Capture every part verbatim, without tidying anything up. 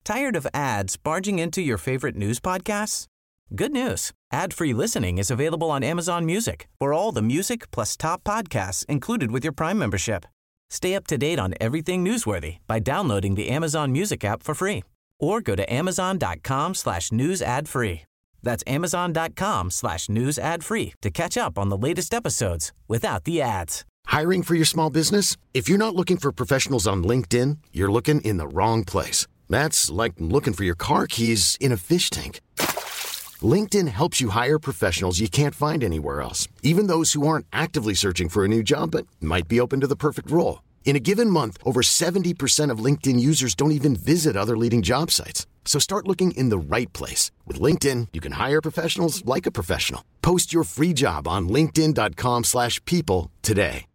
Tired of ads barging into your favorite news podcasts? Good news. Ad-free listening is available on Amazon Music for all the music plus top podcasts included with your Prime membership. Stay up to date on everything newsworthy by downloading the Amazon Music app for free or go to amazon.com slash news ad free. That's amazon.com slash news ad free to catch up on the latest episodes without the ads. Hiring for your small business? If you're not looking for professionals on LinkedIn, you're looking in the wrong place. That's like looking for your car keys in a fish tank. LinkedIn helps you hire professionals you can't find anywhere else, even those who aren't actively searching for a new job but might be open to the perfect role. In a given month, over seventy percent of LinkedIn users don't even visit other leading job sites. So start looking in the right place. With LinkedIn, you can hire professionals like a professional. Post your free job on linkedin.com slash people today.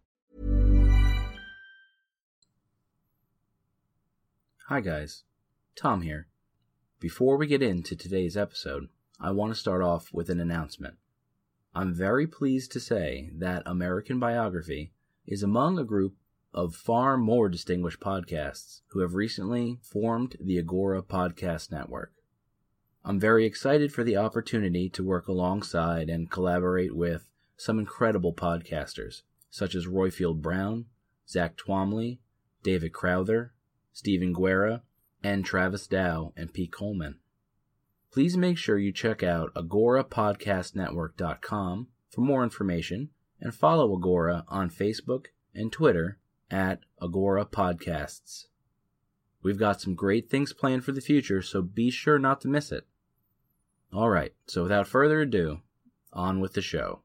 Hi guys, Tom here. Before we get into today's episode, I want to start off with an announcement. I'm very pleased to say that American Biography is among a group of far more distinguished podcasts who have recently formed the Agora Podcast Network. I'm very excited for the opportunity to work alongside and collaborate with some incredible podcasters, such as Royfield Brown, Zach Twomley, David Crowther, Stephen Guerra, and Travis Dow and Pete Coleman. Please make sure you check out agora podcast network dot com for more information and follow Agora on Facebook and Twitter at Agora Podcasts. We've got some great things planned for the future, so be sure not to miss it. Alright, so without further ado, on with the show.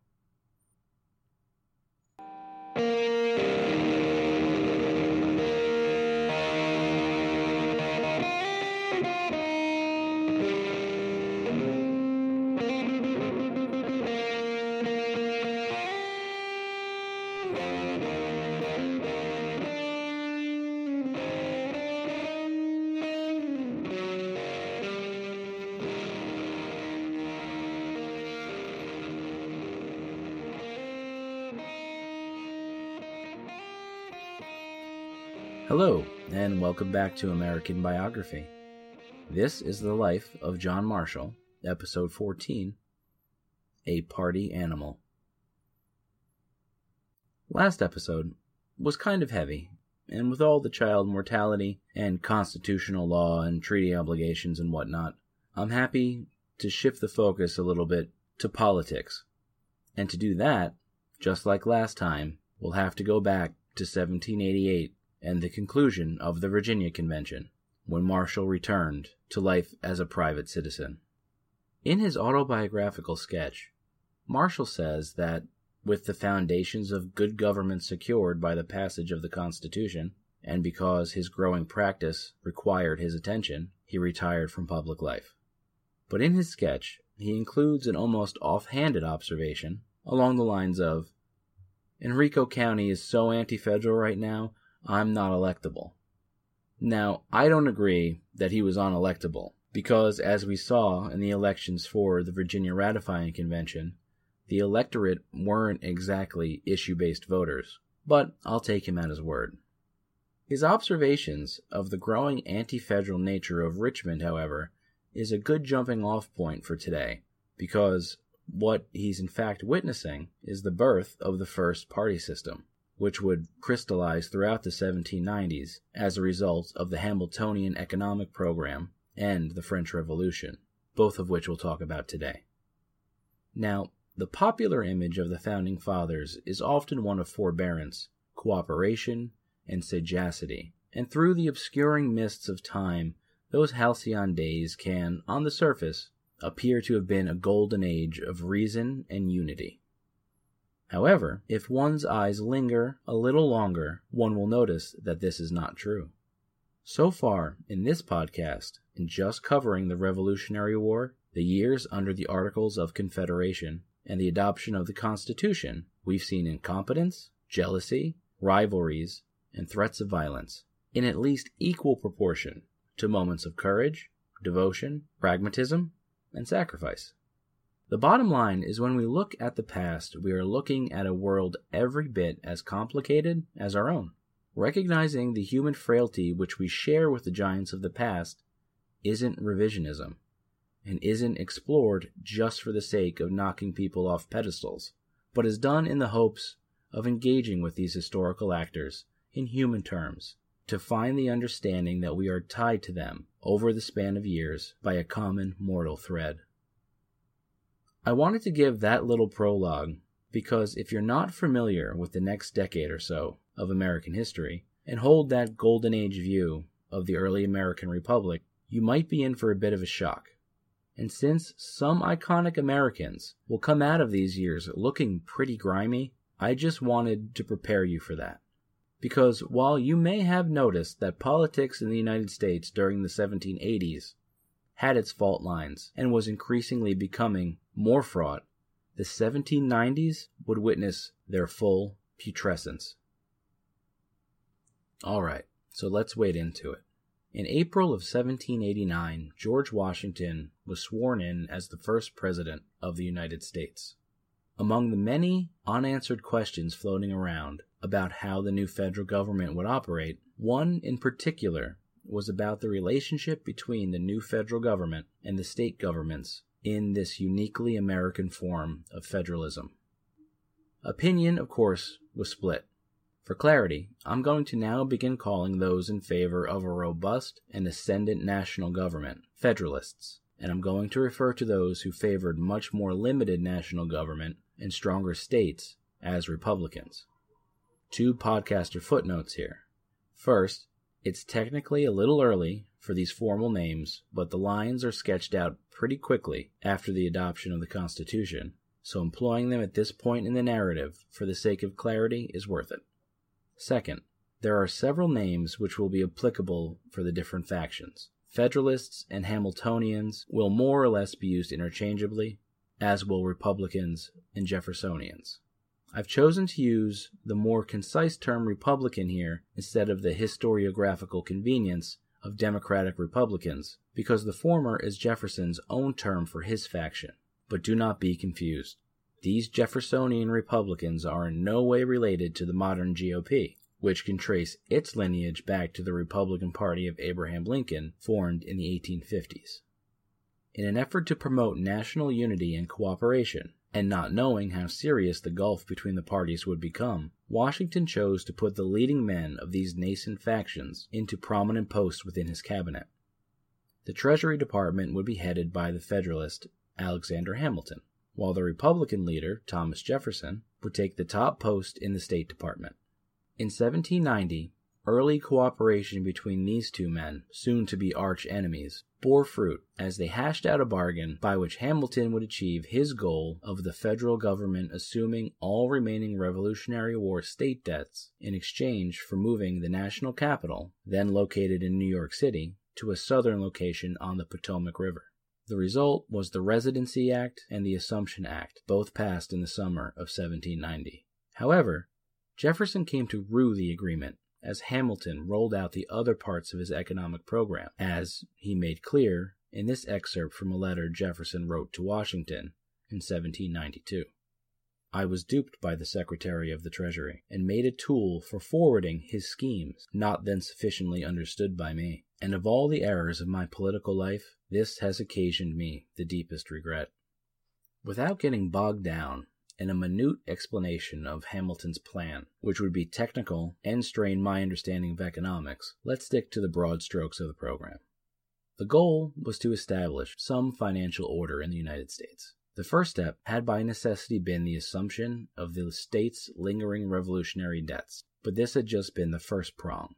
Hello, and welcome back to American Biography. This is the life of John Marshall, episode fourteen, A Party Animal. Last episode was kind of heavy, and with all the child mortality and constitutional law and treaty obligations and whatnot, I'm happy to shift the focus a little bit to politics. And to do that, just like last time, we'll have to go back to seventeen eighty-eight and the conclusion of the Virginia Convention, when Marshall returned to life as a private citizen. In his autobiographical sketch, Marshall says that, with the foundations of good government secured by the passage of the Constitution, and because his growing practice required his attention, he retired from public life. But in his sketch, he includes an almost offhanded observation along the lines of, "Henrico County is so anti-federal right now, I'm not electable." Now, I don't agree that he was unelectable, because as we saw in the elections for the Virginia Ratifying Convention, the electorate weren't exactly issue-based voters, but I'll take him at his word. His observations of the growing anti-federal nature of Richmond, however, is a good jumping-off point for today, because what he's in fact witnessing is the birth of the first party system, which would crystallize throughout the seventeen nineties as a result of the Hamiltonian economic program and the French Revolution, both of which we'll talk about today. Now, the popular image of the Founding Fathers is often one of forbearance, cooperation, and sagacity, and through the obscuring mists of time, those halcyon days can, on the surface, appear to have been a golden age of reason and unity. However, if one's eyes linger a little longer, one will notice that this is not true. So far, in this podcast, in just covering the Revolutionary War, the years under the Articles of Confederation, and the adoption of the Constitution, we've seen incompetence, jealousy, rivalries, and threats of violence, in at least equal proportion to moments of courage, devotion, pragmatism, and sacrifice. The bottom line is when we look at the past, we are looking at a world every bit as complicated as our own. Recognizing the human frailty which we share with the giants of the past isn't revisionism, and isn't explored just for the sake of knocking people off pedestals, but is done in the hopes of engaging with these historical actors in human terms, to find the understanding that we are tied to them over the span of years by a common mortal thread. I wanted to give that little prologue because if you're not familiar with the next decade or so of American history and hold that golden age view of the early American Republic, you might be in for a bit of a shock. And since some iconic Americans will come out of these years looking pretty grimy, I just wanted to prepare you for that. Because while you may have noticed that politics in the United States during the seventeen eighties had its fault lines and was increasingly becoming more fraught, the seventeen nineties would witness their full putrescence. Alright, so let's wade into it. In April of seventeen eighty-nine, George Washington was sworn in as the first president of the United States. Among the many unanswered questions floating around about how the new federal government would operate, one in particular was about the relationship between the new federal government and the state governments in this uniquely American form of federalism. Opinion, of course, was split. For clarity, I'm going to now begin calling those in favor of a robust and ascendant national government Federalists, and I'm going to refer to those who favored much more limited national government and stronger states as Republicans. Two podcaster footnotes here. First, it's technically a little early for these formal names, but the lines are sketched out pretty quickly after the adoption of the Constitution, so employing them at this point in the narrative for the sake of clarity is worth it. Second, there are several names which will be applicable for the different factions. Federalists and Hamiltonians will more or less be used interchangeably, as will Republicans and Jeffersonians. I've chosen to use the more concise term Republican here instead of the historiographical convenience of Democratic Republicans, because the former is Jefferson's own term for his faction. But do not be confused. These Jeffersonian Republicans are in no way related to the modern G O P, which can trace its lineage back to the Republican Party of Abraham Lincoln, formed in the eighteen fifties. In an effort to promote national unity and cooperation, and not knowing how serious the gulf between the parties would become, Washington chose to put the leading men of these nascent factions into prominent posts within his cabinet. The Treasury Department would be headed by the Federalist Alexander Hamilton, while the Republican leader, Thomas Jefferson, would take the top post in the State Department. In seventeen ninety, early cooperation between these two men, soon to be arch enemies, bore fruit as they hashed out a bargain by which Hamilton would achieve his goal of the federal government assuming all remaining Revolutionary War state debts in exchange for moving the national capital, then located in New York City, to a southern location on the Potomac River. The result was the Residency Act and the Assumption Act, both passed in the summer of seventeen ninety. However, Jefferson came to rue the agreement as Hamilton rolled out the other parts of his economic program, as he made clear in this excerpt from a letter Jefferson wrote to Washington in seventeen ninety-two. I was duped by the Secretary of the Treasury, and made a tool for forwarding his schemes, not then sufficiently understood by me. And of all the errors of my political life, this has occasioned me the deepest regret. Without getting bogged down in a minute explanation of Hamilton's plan, which would be technical and strain my understanding of economics, let's stick to the broad strokes of the program. The goal was to establish some financial order in the United States. The first step had by necessity been the assumption of the state's lingering revolutionary debts, but this had just been the first prong.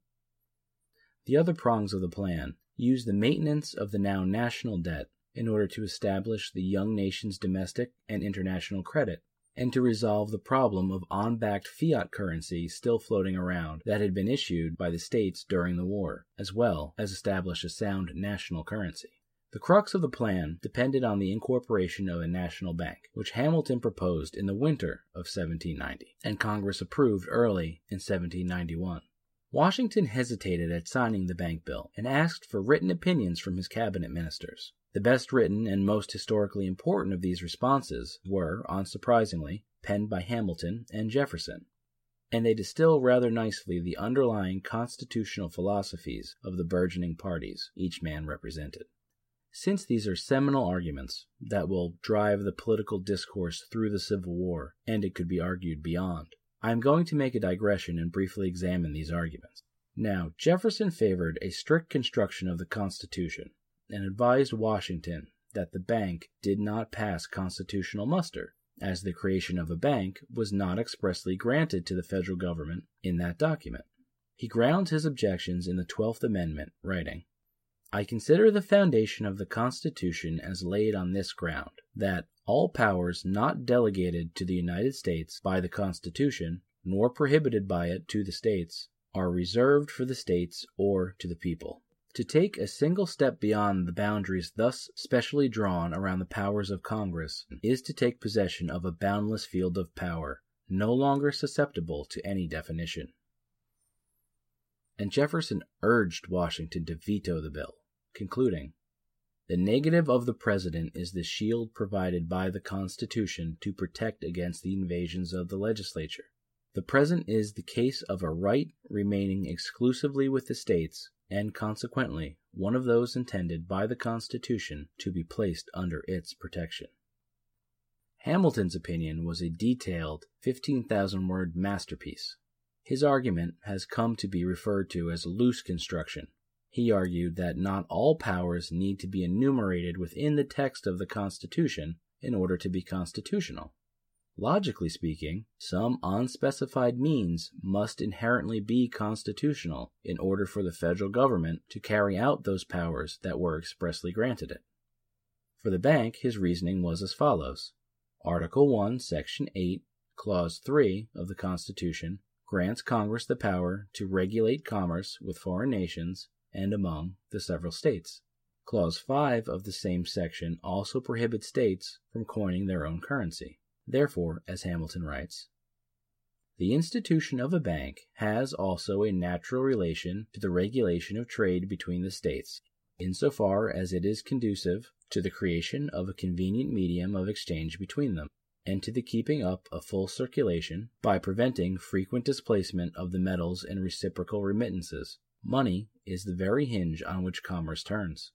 The other prongs of the plan used the maintenance of the now national debt in order to establish the young nation's domestic and international credit, and to resolve the problem of on-backed fiat currency still floating around that had been issued by the states during the war, as well as establish a sound national currency. The crux of the plan depended on the incorporation of a national bank, which Hamilton proposed in the winter of seventeen ninety, and Congress approved early in seventeen ninety-one. Washington hesitated at signing the bank bill and asked for written opinions from his cabinet ministers. The best written and most historically important of these responses were, unsurprisingly, penned by Hamilton and Jefferson. and they distill rather nicely the underlying constitutional philosophies of the burgeoning parties each man represented. Since these are seminal arguments that will drive the political discourse through the Civil War, and it could be argued beyond, I am going to make a digression and briefly examine these arguments. Now, Jefferson favored a strict construction of the Constitution and advised Washington that the bank did not pass constitutional muster, as the creation of a bank was not expressly granted to the federal government in that document. He grounds his objections in the twelfth Amendment, writing, "I consider the foundation of the Constitution as laid on this ground, that all powers not delegated to the United States by the Constitution, nor prohibited by it to the States, are reserved for the States or to the people. To take a single step beyond the boundaries thus specially drawn around the powers of Congress is to take possession of a boundless field of power, no longer susceptible to any definition." And Jefferson urged Washington to veto the bill, concluding, "The negative of the President is the shield provided by the Constitution to protect against the invasions of the legislature. The present is the case of a right remaining exclusively with the States, and consequently one of those intended by the Constitution to be placed under its protection." Hamilton's opinion was a detailed fifteen thousand word masterpiece. His argument has come to be referred to as loose construction. He argued that not all powers need to be enumerated within the text of the Constitution in order to be constitutional. Logically speaking, some unspecified means must inherently be constitutional in order for the federal government to carry out those powers that were expressly granted it. For the bank, his reasoning was as follows. Article one, Section eight, Clause three of the Constitution grants Congress the power to regulate commerce with foreign nations and among the several states. Clause five of the same section also prohibits states from coining their own currency. Therefore, as Hamilton writes, "The institution of a bank has also a natural relation to the regulation of trade between the states, insofar as it is conducive to the creation of a convenient medium of exchange between them, and to the keeping up a full circulation by preventing frequent displacement of the metals and reciprocal remittances. Money is the very hinge on which commerce turns."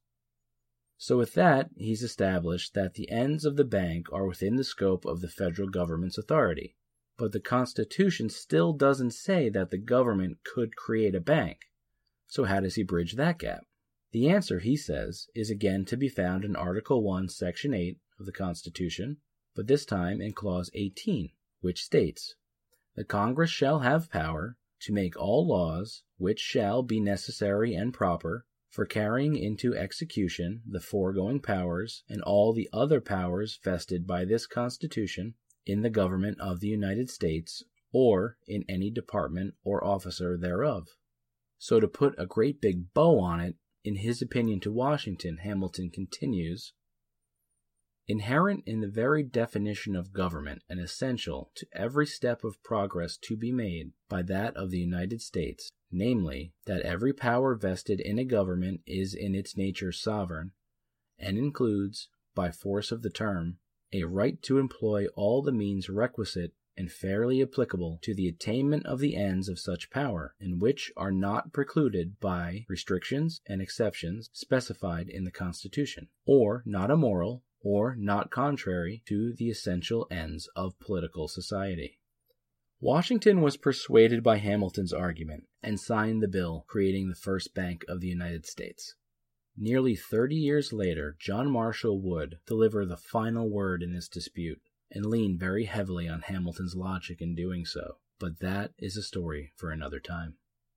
So with that, he's established that the ends of the bank are within the scope of the federal government's authority. But the Constitution still doesn't say that the government could create a bank. So how does he bridge that gap? The answer, he says, is again to be found in Article one, Section eight of the Constitution, but this time in Clause eighteen, which states, "The Congress shall have power to make all laws which shall be necessary and proper for carrying into execution the foregoing powers and all the other powers vested by this Constitution in the government of the United States or in any department or officer thereof." So to put a great big bow on it, in his opinion to Washington, Hamilton continues, "Inherent in the very definition of government and essential to every step of progress to be made by that of the United States, namely, that every power vested in a government is in its nature sovereign, and includes, by force of the term, a right to employ all the means requisite and fairly applicable to the attainment of the ends of such power, and which are not precluded by restrictions and exceptions specified in the Constitution, or not immoral, or not contrary to the essential ends of political society." Washington was persuaded by Hamilton's argument and signed the bill creating the first bank of the United States. Nearly thirty years later, John Marshall would deliver the final word in this dispute and lean very heavily on Hamilton's logic in doing so, but that is a story for another time.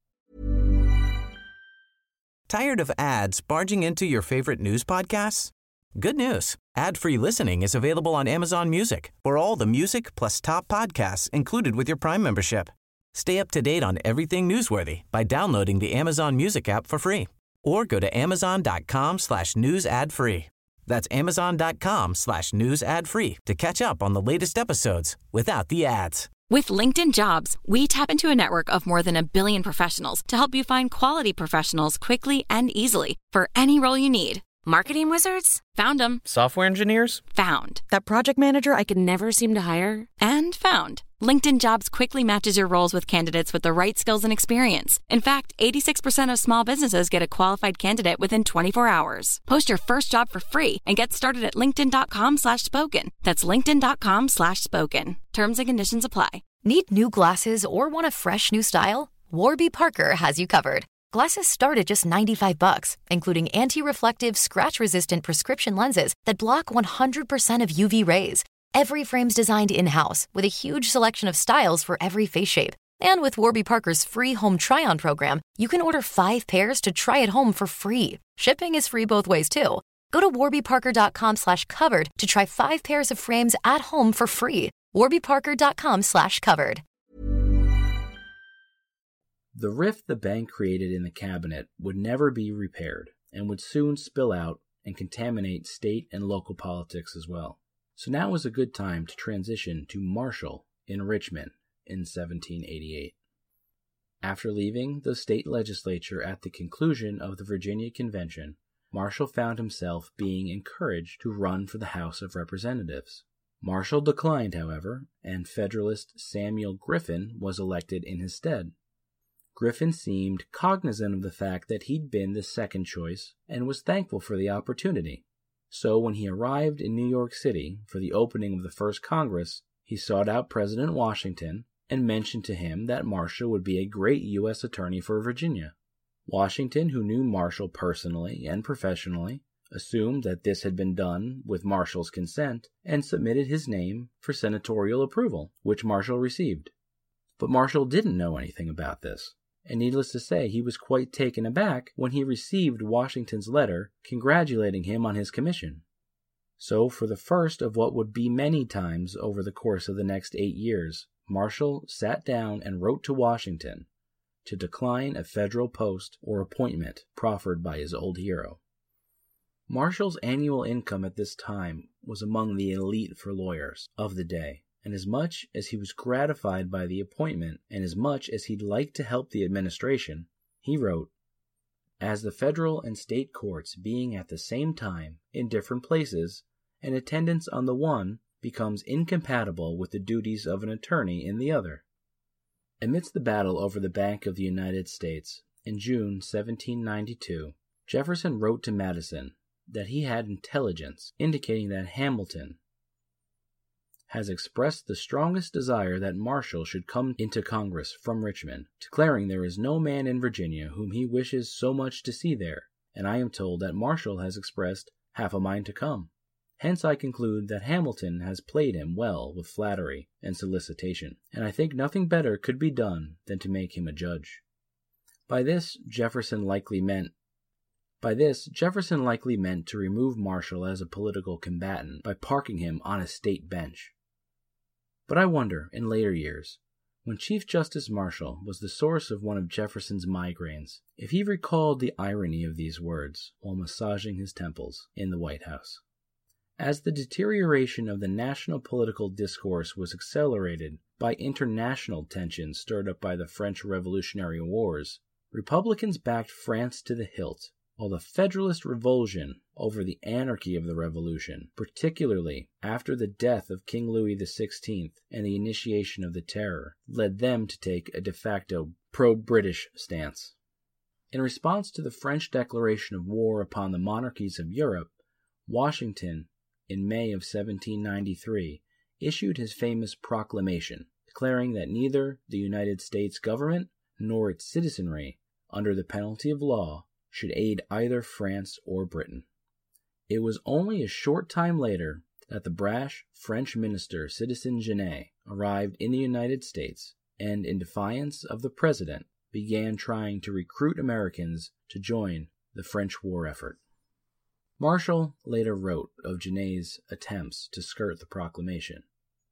Tired of ads barging into your favorite news podcasts? Good news. Ad-free listening is available on Amazon Music for all the music plus top podcasts included with your Prime membership. Stay up to date on everything newsworthy by downloading the Amazon Music app for free or go to amazon.com slash news ad free. That's amazon.com slash news ad free to catch up on the latest episodes without the ads. With LinkedIn Jobs, we tap into a network of more than a billion professionals to help you find quality professionals quickly and easily for any role you need. Marketing wizards? Found them. Software engineers? Found. That project manager I could never seem to hire? And found. LinkedIn Jobs quickly matches your roles with candidates with the right skills and experience. In fact, eighty-six percent of small businesses get a qualified candidate within twenty-four hours. Post your first job for free and get started at linkedin.com slash spoken. That's linkedin.com slash spoken. Terms and conditions apply. Need new glasses or want a fresh new style? Warby Parker has you covered. Glasses start at just ninety-five bucks, including anti-reflective, scratch-resistant prescription lenses that block one hundred percent of U V rays. Every frame's designed in-house with a huge selection of styles for every face shape. And with Warby Parker's free home try-on program, you can order five pairs to try at home for free. Shipping is free both ways, too. Go to warbyparker.com slash covered to try five pairs of frames at home for free. warbyparker.com slash covered. The rift the bank created in the cabinet would never be repaired and would soon spill out and contaminate state and local politics as well. So now was a good time to transition to Marshall in Richmond in seventeen eighty-eight. After leaving the state legislature at the conclusion of the Virginia Convention, Marshall found himself being encouraged to run for the House of Representatives. Marshall declined, however, and Federalist Samuel Griffin was elected in his stead. Griffin seemed cognizant of the fact that he'd been the second choice and was thankful for the opportunity. So when he arrived in New York City for the opening of the first Congress, he sought out President Washington and mentioned to him that Marshall would be a great U S attorney for Virginia. Washington, who knew Marshall personally and professionally, assumed that this had been done with Marshall's consent and submitted his name for senatorial approval, which Marshall received. But Marshall didn't know anything about this, and needless to say, he was quite taken aback when he received Washington's letter congratulating him on his commission. So, for the first of what would be many times over the course of the next eight years, Marshall sat down and wrote to Washington to decline a federal post or appointment proffered by his old hero. Marshall's annual income at this time was among the elite for lawyers of the day. And as much as he was gratified by the appointment, and as much as he'd like to help the administration, he wrote, "As the federal and state courts being at the same time in different places, and attendance on the one becomes incompatible with the duties of an attorney in the other." Amidst the battle over the Bank of the United States, in June seventeen ninety-two, Jefferson wrote to Madison that he had intelligence indicating that Hamilton has expressed the strongest desire that Marshall should come into Congress from Richmond, declaring there is no man in Virginia whom he wishes so much to see there, and I am told that Marshall has expressed half a mind to come. Hence I conclude that Hamilton has played him well with flattery and solicitation, and I think nothing better could be done than to make him a judge. By this Jefferson likely meant By this, Jefferson likely meant to remove Marshall as a political combatant by parking him on a state bench. But I wonder, in later years, when Chief Justice Marshall was the source of one of Jefferson's migraines, if he recalled the irony of these words while massaging his temples in the White House. As the deterioration of the national political discourse was accelerated by international tensions stirred up by the French Revolutionary Wars, Republicans backed France to the hilt, while the Federalist revulsion over the anarchy of the Revolution, particularly after the death of King Louis the Sixteenth and the initiation of the Terror, led them to take a de facto pro-British stance. In response to the French declaration of war upon the monarchies of Europe, Washington, in May of seventeen ninety-three, issued his famous proclamation, declaring that neither the United States government nor its citizenry, under the penalty of law, should aid either France or Britain. It was only a short time later that the brash French minister Citizen Genet arrived in the United States and, in defiance of the president, began trying to recruit Americans to join the French war effort. Marshall later wrote of Genet's attempts to skirt the proclamation.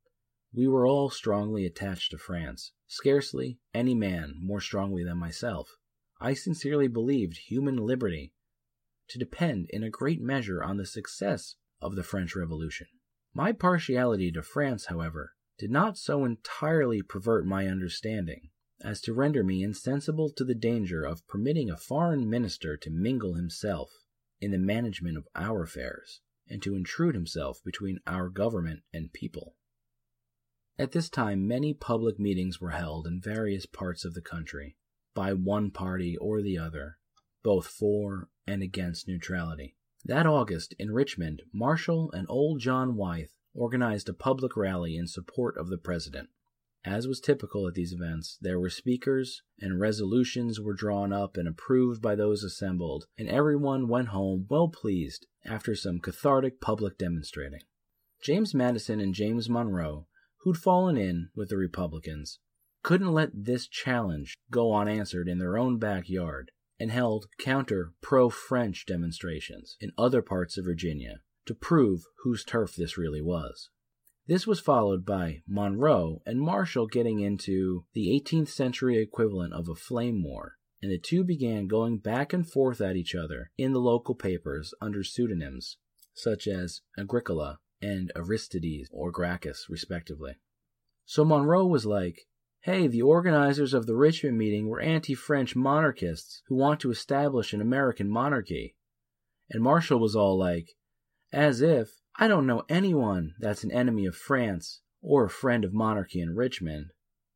"We were all strongly attached to France, scarcely any man more strongly than myself. I sincerely believed human liberty to depend in a great measure on the success of the French Revolution. My partiality to France, however, did not so entirely pervert my understanding as to render me insensible to the danger of permitting a foreign minister to mingle himself in the management of our affairs, and to intrude himself between our government and people." At this time, many public meetings were held in various parts of the country by one party or the other, both for and against neutrality. That August, in Richmond, Marshall and Old John Wythe organized a public rally in support of the president. As was typical at these events, there were speakers, and resolutions were drawn up and approved by those assembled, and everyone went home well pleased after some cathartic public demonstrating. James Madison and James Monroe, who'd fallen in with the Republicans, couldn't let this challenge go unanswered in their own backyard, and held counter pro-French demonstrations in other parts of Virginia to prove whose turf this really was. This was followed by Monroe and Marshall getting into the eighteenth century equivalent of a flame war, and the two began going back and forth at each other in the local papers under pseudonyms such as Agricola and Aristides or Gracchus, respectively. So Monroe was like, hey, the organizers of the Richmond meeting were anti-French monarchists who want to establish an American monarchy. And Marshall was all like, as if, I don't know anyone that's an enemy of France or a friend of monarchy in Richmond.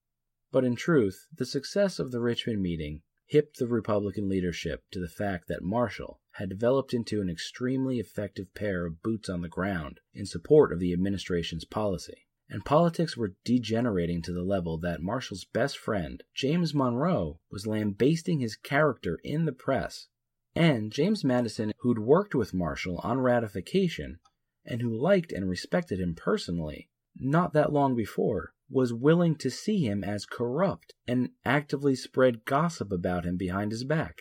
But in truth, the success of the Richmond meeting hipped the Republican leadership to the fact that Marshall had developed into an extremely effective pair of boots on the ground in support of the administration's policy. And politics were degenerating to the level that Marshall's best friend, James Monroe, was lambasting his character in the press. And James Madison, who'd worked with Marshall on ratification, and who liked and respected him personally, not that long before, was willing to see him as corrupt and actively spread gossip about him behind his back.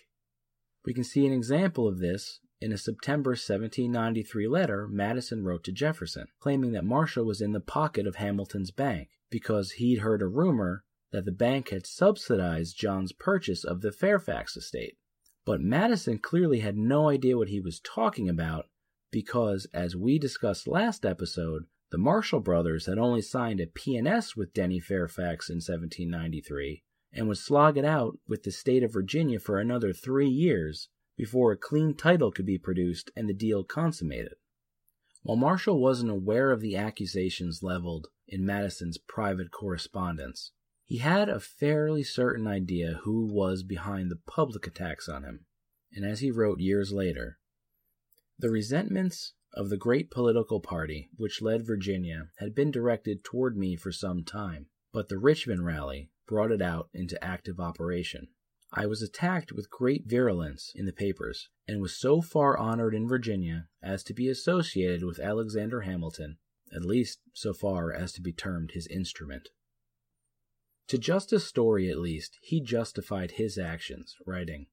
We can see an example of this in a September seventeen ninety-three letter Madison wrote to Jefferson, claiming that Marshall was in the pocket of Hamilton's bank because he'd heard a rumor that the bank had subsidized John's purchase of the Fairfax estate. But Madison clearly had no idea what he was talking about because, as we discussed last episode, the Marshall brothers had only signed a P and S with Denny Fairfax in seventeen ninety-three and would slog it out with the state of Virginia for another three years before a clean title could be produced and the deal consummated. While Marshall wasn't aware of the accusations leveled in Madison's private correspondence, he had a fairly certain idea who was behind the public attacks on him, and as he wrote years later, the resentments of the great political party which led Virginia had been directed toward me for some time, but the Richmond rally brought it out into active operation. I was attacked with great virulence in the papers, and was so far honored in Virginia as to be associated with Alexander Hamilton, at least so far as to be termed his instrument. To Justice Story, at least, he justified his actions, writing,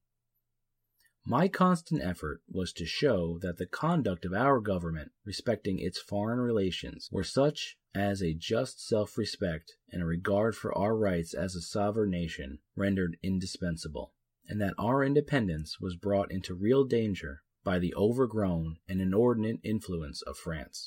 my constant effort was to show that the conduct of our government respecting its foreign relations were such as a just self-respect and a regard for our rights as a sovereign nation rendered indispensable, and that our independence was brought into real danger by the overgrown and inordinate influence of France.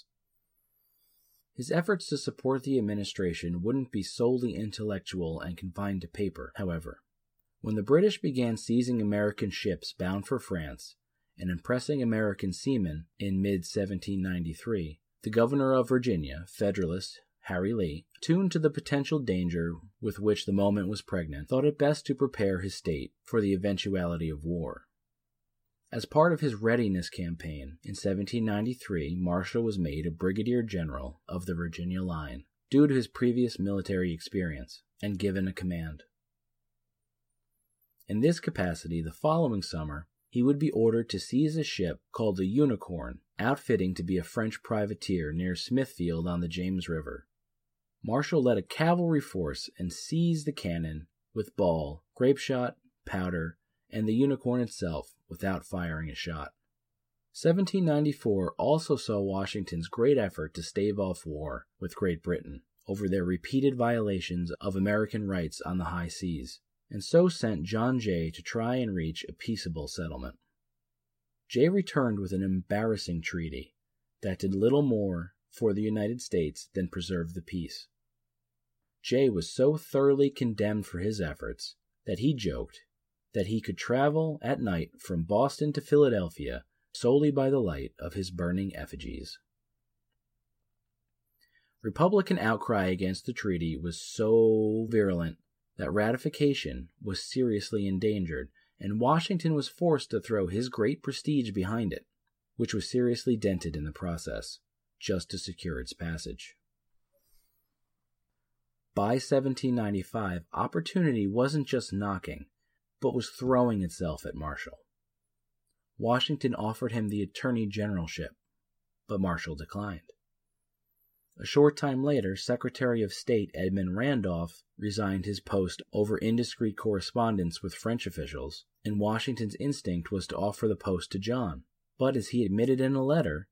His efforts to support the administration wouldn't be solely intellectual and confined to paper, however. When the British began seizing American ships bound for France and impressing American seamen in mid seventeen ninety-three, the governor of Virginia, Federalist Harry Lee, tuned to the potential danger with which the moment was pregnant, thought it best to prepare his state for the eventuality of war. As part of his readiness campaign, in seventeen ninety-three, Marshall was made a brigadier general of the Virginia line, due to his previous military experience, and given a command. In this capacity, the following summer, he would be ordered to seize a ship called the Unicorn, outfitting to be a French privateer near Smithfield on the James River. Marshall led a cavalry force and seized the cannon with ball, grape shot, powder, and the Unicorn itself without firing a shot. seventeen ninety-four also saw Washington's great effort to stave off war with Great Britain over their repeated violations of American rights on the high seas, and so sent John Jay to try and reach a peaceable settlement. Jay returned with an embarrassing treaty that did little more for the United States than preserve the peace. Jay was so thoroughly condemned for his efforts that he joked that he could travel at night from Boston to Philadelphia solely by the light of his burning effigies. Republican outcry against the treaty was so virulent that ratification was seriously endangered, and Washington was forced to throw his great prestige behind it, which was seriously dented in the process, just to secure its passage. By seventeen ninety-five, opportunity wasn't just knocking, but was throwing itself at Marshall. Washington offered him the Attorney Generalship, but Marshall declined. A short time later, Secretary of State Edmund Randolph resigned his post over indiscreet correspondence with French officials, and Washington's instinct was to offer the post to John. But as he admitted in a letter,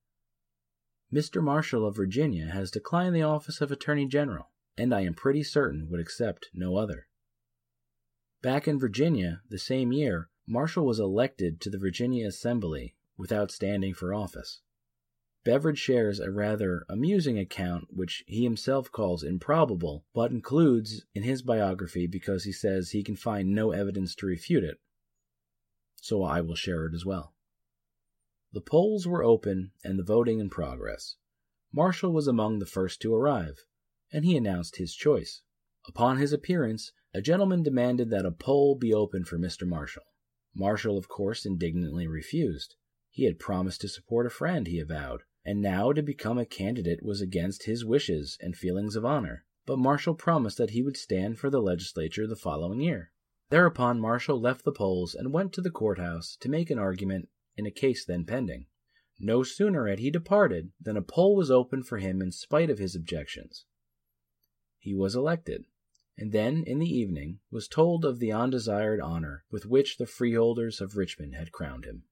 Mister Marshall of Virginia has declined the office of Attorney General, and I am pretty certain would accept no other. Back in Virginia, the same year, Marshall was elected to the Virginia Assembly without standing for office. Beveridge shares a rather amusing account which he himself calls improbable, but includes in his biography because he says he can find no evidence to refute it. So I will share it as well. The polls were open and the voting in progress. Marshall was among the first to arrive, and he announced his choice. Upon his appearance, a gentleman demanded that a poll be opened for Mister Marshall. Marshall, of course, indignantly refused. He had promised to support a friend, he avowed, and now to become a candidate was against his wishes and feelings of honor. But Marshall promised that he would stand for the legislature the following year. Thereupon Marshall left the polls and went to the courthouse to make an argument in a case then pending. No sooner had he departed than a poll was opened for him in spite of his objections. He was elected, and then, in the evening, was told of the undesired honor with which the freeholders of Richmond had crowned him.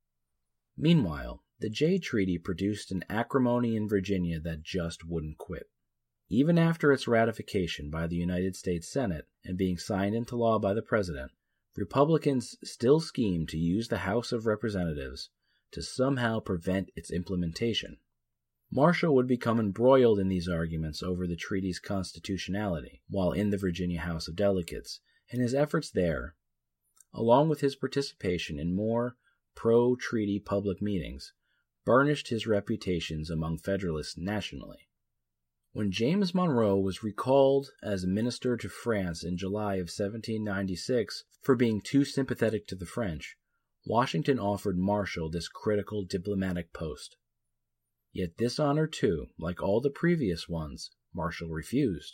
Meanwhile, the Jay Treaty produced an acrimony in Virginia that just wouldn't quit. Even after its ratification by the United States Senate and being signed into law by the President, Republicans still schemed to use the House of Representatives to somehow prevent its implementation. Marshall would become embroiled in these arguments over the treaty's constitutionality while in the Virginia House of Delegates, and his efforts there, along with his participation in more pro-treaty public meetings, burnished his reputations among Federalists nationally. When James Monroe was recalled as minister to France in July of seventeen ninety-six for being too sympathetic to the French, Washington offered Marshall this critical diplomatic post. Yet this honor, too, like all the previous ones, Marshall refused.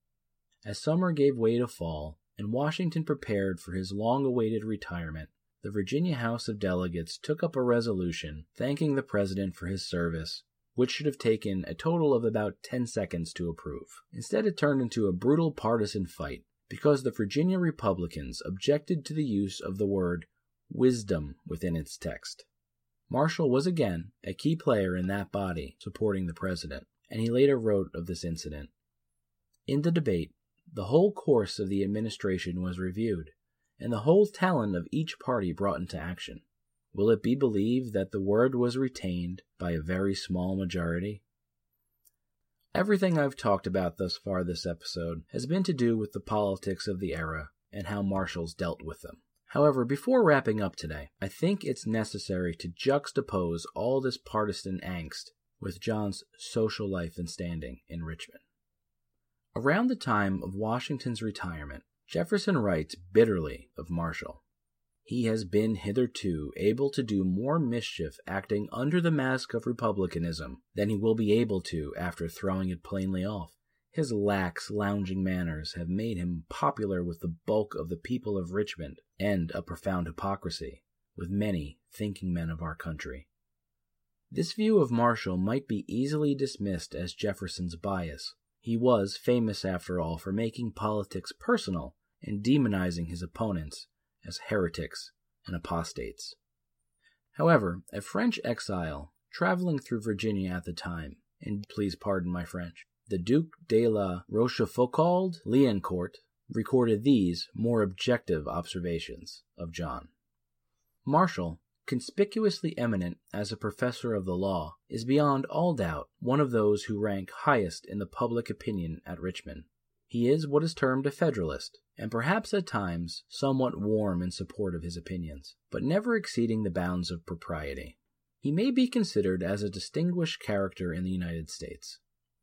As summer gave way to fall, and Washington prepared for his long-awaited retirement, the Virginia House of Delegates took up a resolution thanking the President for his service, which should have taken a total of about ten seconds to approve. Instead, it turned into a brutal partisan fight because the Virginia Republicans objected to the use of the word wisdom within its text. Marshall was again a key player in that body supporting the President, and he later wrote of this incident. In the debate, the whole course of the administration was reviewed, and the whole talent of each party brought into action. Will it be believed that the word was retained by a very small majority? Everything I've talked about thus far this episode has been to do with the politics of the era and how Marshall's dealt with them. However, before wrapping up today, I think it's necessary to juxtapose all this partisan angst with John's social life and standing in Richmond. Around the time of Washington's retirement, Jefferson writes bitterly of Marshall. He has been hitherto able to do more mischief acting under the mask of republicanism than he will be able to after throwing it plainly off. His lax, lounging manners have made him popular with the bulk of the people of Richmond, and a profound hypocrisy with many thinking men of our country. This view of Marshall might be easily dismissed as Jefferson's bias. He was famous, after all, for making politics personal and demonizing his opponents as heretics and apostates. However, a French exile traveling through Virginia at the time, and please pardon my French, the Duc de la Rochefoucauld-Liancourt recorded these more objective observations of John. Marshall, conspicuously eminent as a professor of the law, is beyond all doubt one of those who rank highest in the public opinion at Richmond. He is what is termed a Federalist, and perhaps at times somewhat warm in support of his opinions, but never exceeding the bounds of propriety. He may be considered as a distinguished character in the United States.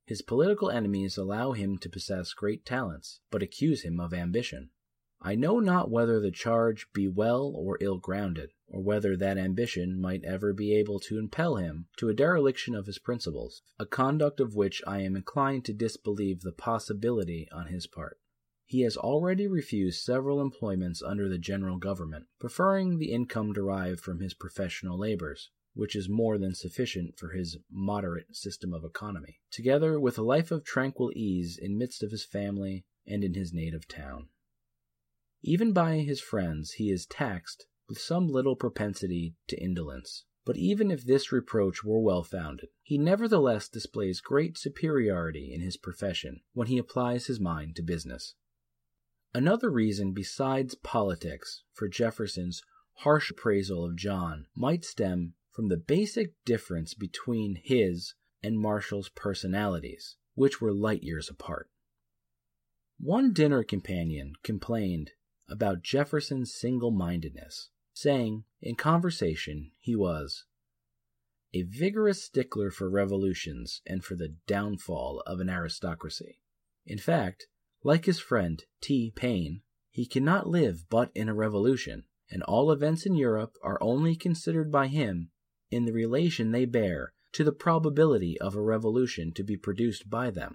His political enemies allow him to possess great talents, but accuse him of ambition. I know not whether the charge be well or ill-grounded, or whether that ambition might ever be able to impel him to a dereliction of his principles, a conduct of which I am inclined to disbelieve the possibility on his part. He has already refused several employments under the general government, preferring the income derived from his professional labors, which is more than sufficient for his moderate system of economy, together with a life of tranquil ease in midst of his family and in his native town. Even by his friends he is taxed with some little propensity to indolence, but even if this reproach were well-founded, he nevertheless displays great superiority in his profession when he applies his mind to business. Another reason besides politics for Jefferson's harsh appraisal of John might stem from the basic difference between his and Marshall's personalities, which were light years apart. One dinner companion complained about Jefferson's single-mindedness, saying in conversation he was a vigorous stickler for revolutions and for the downfall of an aristocracy. In fact, like his friend T. Paine, he cannot live but in a revolution, and all events in Europe are only considered by him in the relation they bear to the probability of a revolution to be produced by them.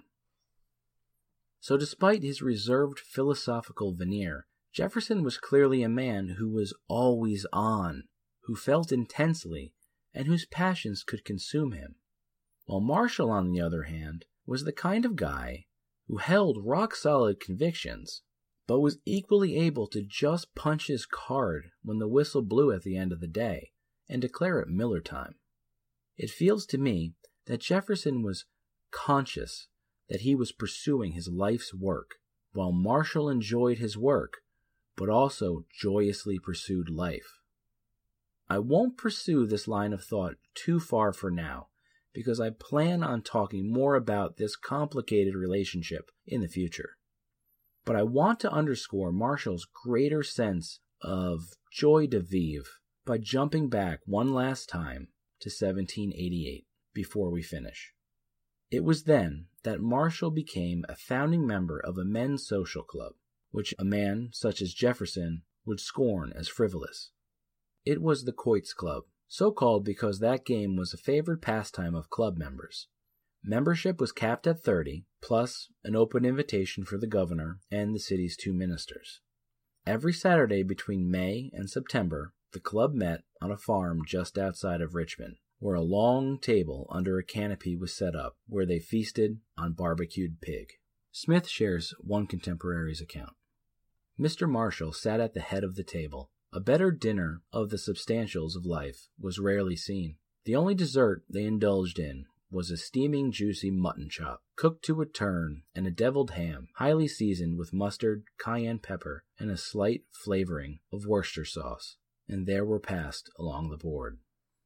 So despite his reserved philosophical veneer, Jefferson was clearly a man who was always on, who felt intensely, and whose passions could consume him. While Marshall, on the other hand, was the kind of guy who held rock-solid convictions, but was equally able to just punch his card when the whistle blew at the end of the day, and declare it Miller time. It feels to me that Jefferson was conscious that he was pursuing his life's work, while Marshall enjoyed his work, but also joyously pursued life. I won't pursue this line of thought too far for now, because I plan on talking more about this complicated relationship in the future. But I want to underscore Marshall's greater sense of joie de vivre by jumping back one last time to seventeen eighty-eight before we finish. It was then that Marshall became a founding member of a men's social club, which a man such as Jefferson would scorn as frivolous. It was the Quoits Club, so called because that game was a favored pastime of club members. Membership was capped at thirty, plus an open invitation for the governor and the city's two ministers. Every Saturday between May and September, the club met on a farm just outside of Richmond, where a long table under a canopy was set up, where they feasted on barbecued pig. Smith shares one contemporary's account. Mister Marshall sat at the head of the table. A better dinner of the substantials of life was rarely seen. The only dessert they indulged in was a steaming, juicy mutton chop, cooked to a turn, and a deviled ham, highly seasoned with mustard, cayenne pepper, and a slight flavoring of Worcester sauce, and there were passed along the board.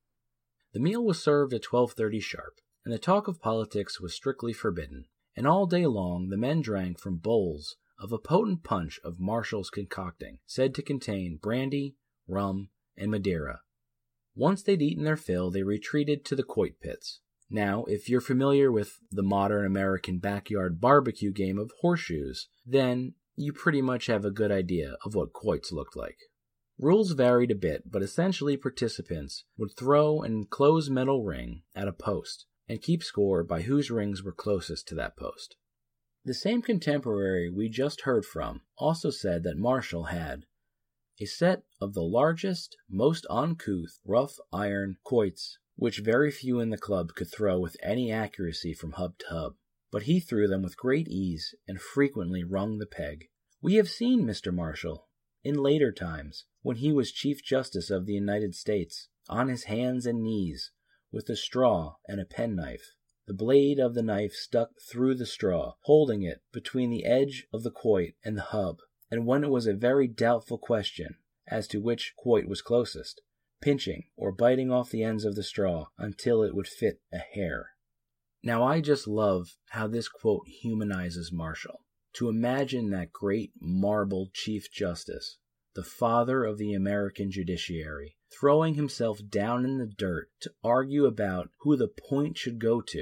The meal was served at twelve thirty sharp, and the talk of politics was strictly forbidden, and all day long the men drank from bowls of a potent punch of Marshall's concocting, said to contain brandy, rum, and Madeira. Once they'd eaten their fill, they retreated to the quoit pits. Now, if you're familiar with the modern American backyard barbecue game of horseshoes, then you pretty much have a good idea of what quoits looked like. Rules varied a bit, but essentially participants would throw an enclosed metal ring at a post and keep score by whose rings were closest to that post. The same contemporary we just heard from also said that Marshall had a set of the largest, most uncouth, rough iron quoits, which very few in the club could throw with any accuracy from hub to hub, but he threw them with great ease and frequently rung the peg. We have seen Mister Marshall, in later times, when he was Chief Justice of the United States, on his hands and knees, with a straw and a penknife, the blade of the knife stuck through the straw, holding it between the edge of the quoit and the hub, and when it was a very doubtful question as to which quoit was closest, pinching or biting off the ends of the straw until it would fit a hair. Now I just love how this quote humanizes Marshall. To imagine that great marble Chief Justice, the father of the American judiciary, throwing himself down in the dirt to argue about who the point should go to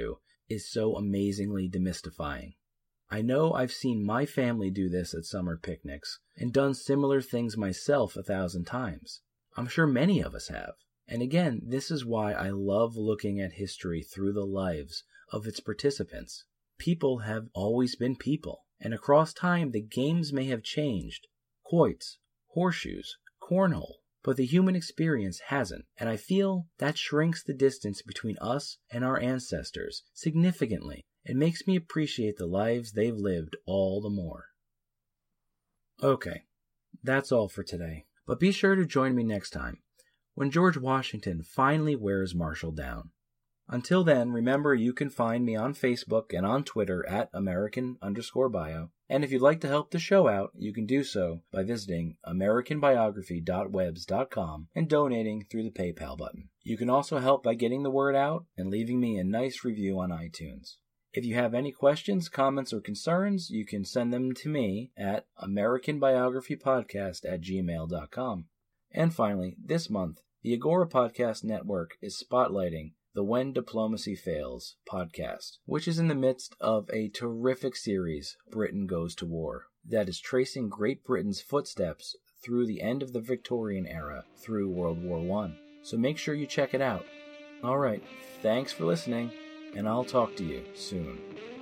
is so amazingly demystifying. I know I've seen my family do this at summer picnics and done similar things myself a thousand times. I'm sure many of us have. And again, this is why I love looking at history through the lives of its participants. People have always been people, and across time the games may have changed. Quoits, horseshoes, cornhole, but the human experience hasn't, and I feel that shrinks the distance between us and our ancestors significantly. It makes me appreciate the lives they've lived all the more. Okay, that's all for today, but be sure to join me next time when George Washington finally wears Marshall down. Until then, remember you can find me on Facebook and on Twitter at American underscore bio. And if you'd like to help the show out, you can do so by visiting american biography dot webs dot com and donating through the PayPal button. You can also help by getting the word out and leaving me a nice review on iTunes. If you have any questions, comments, or concerns, you can send them to me at american biography podcast at gmail dot com. And finally, this month, the Agora Podcast Network is spotlighting the When Diplomacy Fails podcast, which is in the midst of a terrific series, Britain Goes to War, that is tracing Great Britain's footsteps through the end of the Victorian era through World War One. So make sure you check it out. Alright, thanks for listening, and I'll talk to you soon.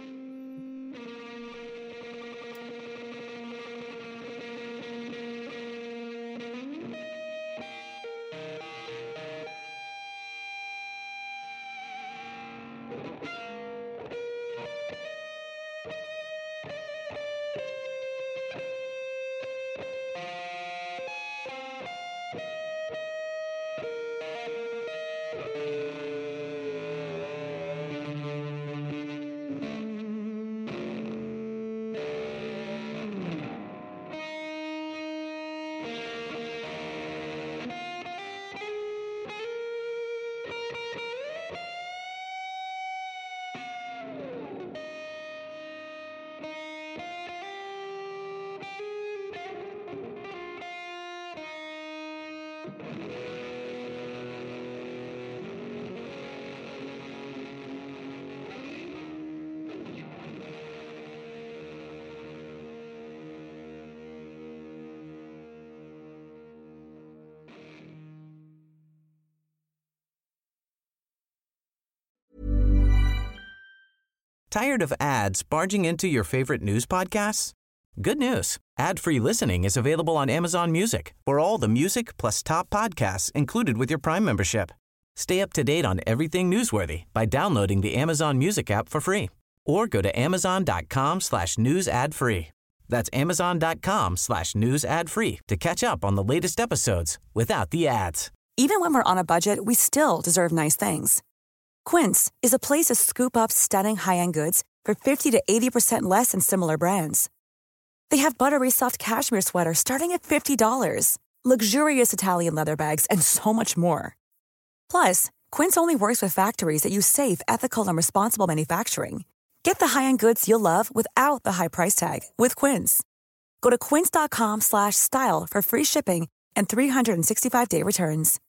Tired of ads barging into your favorite news podcasts? Good news. Ad-free listening is available on Amazon Music for all the music plus top podcasts included with your Prime membership. Stay up to date on everything newsworthy by downloading the Amazon Music app for free or go to amazon.com slash news ad free. That's amazon.com slash news ad free to catch up on the latest episodes without the ads. Even when we're on a budget, we still deserve nice things. Quince is a place to scoop up stunning high-end goods for fifty to eighty percent less than similar brands. They have buttery soft cashmere sweaters starting at fifty dollars, luxurious Italian leather bags, and so much more. Plus, Quince only works with factories that use safe, ethical, and responsible manufacturing. Get the high-end goods you'll love without the high price tag with Quince. Go to quince.com slash style for free shipping and three sixty-five day returns.